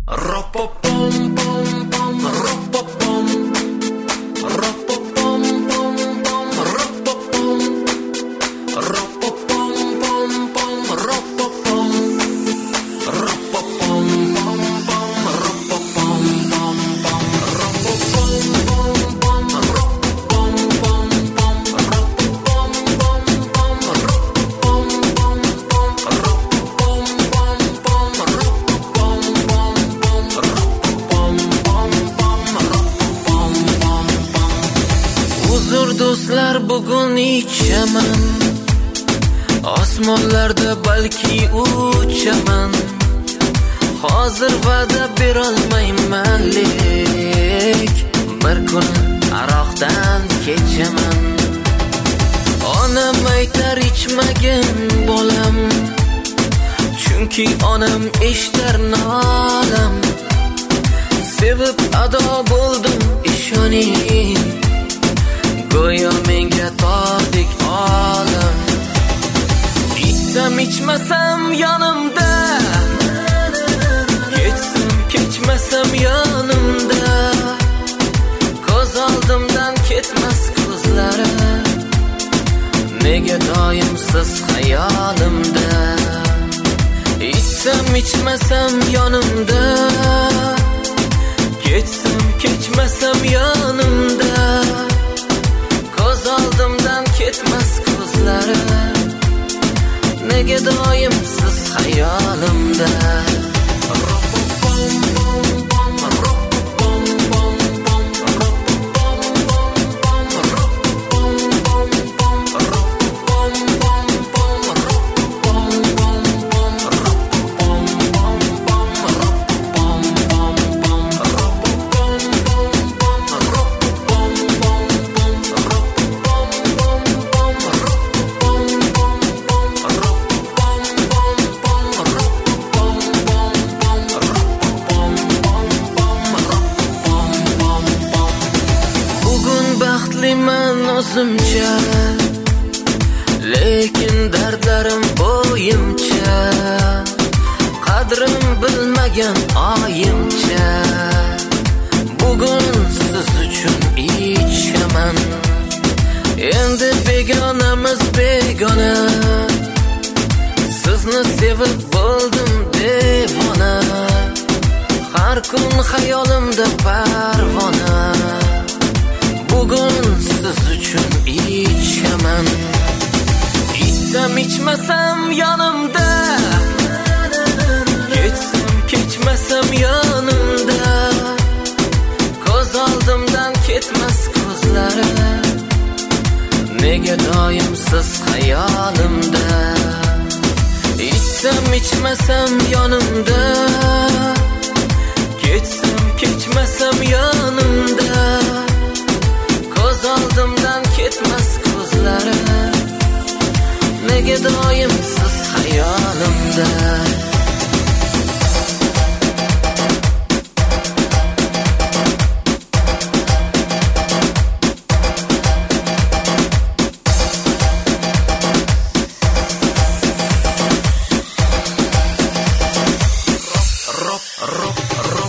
Do'stlar, bugun ichaman, osmonlarda balki uchaman. Hozir va'da berolmayman, lek bir kun aroqdan kechaman. Onam aytar ichmagin bolam, chunki onam eshitar nolam. Sevib ado bo'ldim, ishoning, go'yo menga tordek olam. İçsem içmesem yanımda, geçsem geçmesem yanımda. Ko'z oldimdan ketmas ko'zlari, nega doim siz hayolimda. İçsem içmesem yanımda, geçsem geçmesem yanımda. Ko'z oldimdan ketmas ko'zlari, nega doim siz hayolimda. Baxtliman o'zimcha, lekin dardlarim bo'yimcha. Qadrim bilmagan oyimcha, bugun siz uchun ichaman. Endi begonamiz begona, sizni sevib bo'ldim devona. Har kun hayolimda parvona, bugun siz uchun ichaman. İçsem içmesem yanımda, geçsem geçmesem yanımda. Ko'z oldimdan ketmas ko'zlari, nega doim siz hayolimda. İçsem içmesem yanımda, geçsem geçmesem yanımda. Ko'z oldimdan ketmas ko'zlari, nega doim siz hayolimda. Rock